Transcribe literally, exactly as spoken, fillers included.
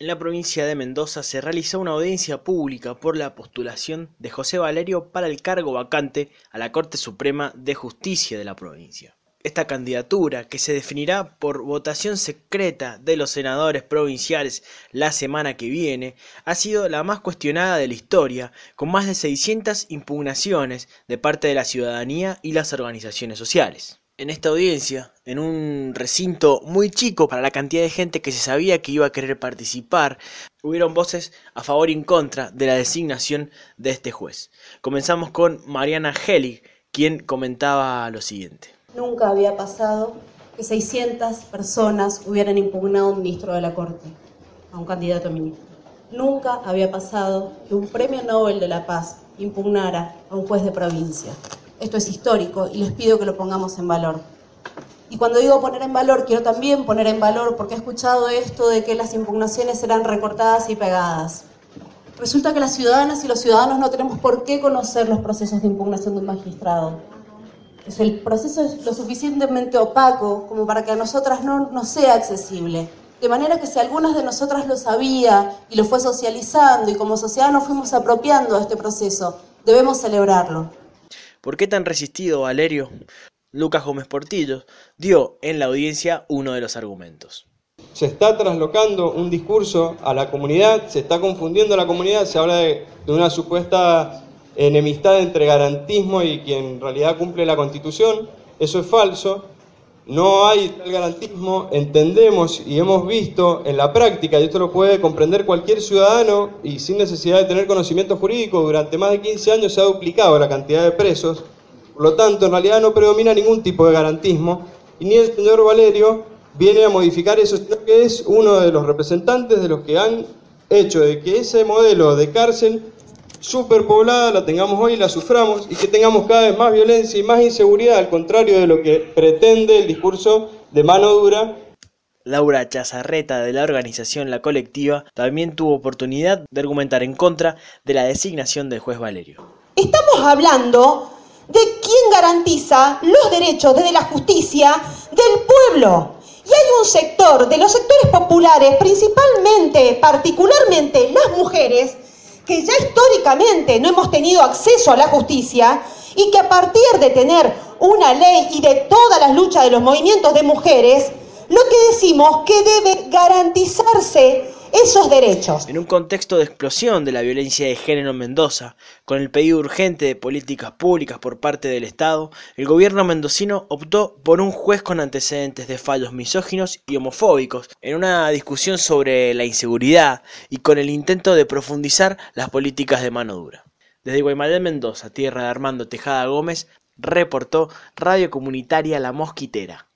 En la provincia de Mendoza se realizó una audiencia pública por la postulación de José Valerio para el cargo vacante a la Corte Suprema de Justicia de la provincia. Esta candidatura, que se definirá por votación secreta de los senadores provinciales la semana que viene, ha sido la más cuestionada de la historia, con más de seiscientas impugnaciones de parte de la ciudadanía y las organizaciones sociales. En esta audiencia, en un recinto muy chico para la cantidad de gente que se sabía que iba a querer participar, hubieron voces a favor y en contra de la designación de este juez. Comenzamos con Mariana Helig, quien comentaba lo siguiente. Nunca había pasado que seiscientas personas hubieran impugnado a un ministro de la Corte, a un candidato a ministro. Nunca había pasado que un premio Nobel de la Paz impugnara a un juez de provincia. Esto es histórico y les pido que lo pongamos en valor. Y cuando digo poner en valor, quiero también poner en valor, porque he escuchado esto de que las impugnaciones serán recortadas y pegadas. Resulta que las ciudadanas y los ciudadanos no tenemos por qué conocer los procesos de impugnación de un magistrado. Es el proceso es lo suficientemente opaco como para que a nosotras no nos sea accesible. De manera que si algunas de nosotras lo sabía y lo fue socializando y como sociedad nos fuimos apropiando de este proceso, debemos celebrarlo. ¿Por qué tan resistido, Valerio? Lucas Gómez Portillo dio en la audiencia uno de los argumentos. Se está traslocando un discurso a la comunidad, se está confundiendo a la comunidad, se habla de, de una supuesta enemistad entre garantismo y quien en realidad cumple la Constitución. Eso es falso, no hay tal garantismo, entendemos y hemos visto en la práctica, y esto lo puede comprender cualquier ciudadano y sin necesidad de tener conocimiento jurídico, durante más de quince años se ha duplicado la cantidad de presos, por lo tanto en realidad no predomina ningún tipo de garantismo y ni el señor Valerio viene a modificar eso, sino que es uno de los representantes de los que han hecho de que ese modelo de cárcel superpoblada la tengamos hoy y la suframos y que tengamos cada vez más violencia y más inseguridad, al contrario de lo que pretende el discurso de mano dura. Laura Chazarreta, de la organización La Colectiva, también tuvo oportunidad de argumentar en contra de la designación del juez Valerio. Estamos hablando de quién garantiza los derechos desde la justicia del pueblo. Y hay un sector de los sectores populares, principalmente, particularmente las mujeres, que ya históricamente no hemos tenido acceso a la justicia y que a partir de tener una ley y de todas las luchas de los movimientos de mujeres, lo que decimos que debe garantizarse esos derechos. En un contexto de explosión de la violencia de género en Mendoza, con el pedido urgente de políticas públicas por parte del Estado, el gobierno mendocino optó por un juez con antecedentes de fallos misóginos y homofóbicos, en una discusión sobre la inseguridad y con el intento de profundizar las políticas de mano dura. Desde Guaymallén, Mendoza, tierra de Armando Tejada Gómez, reportó Radio Comunitaria La Mosquitera.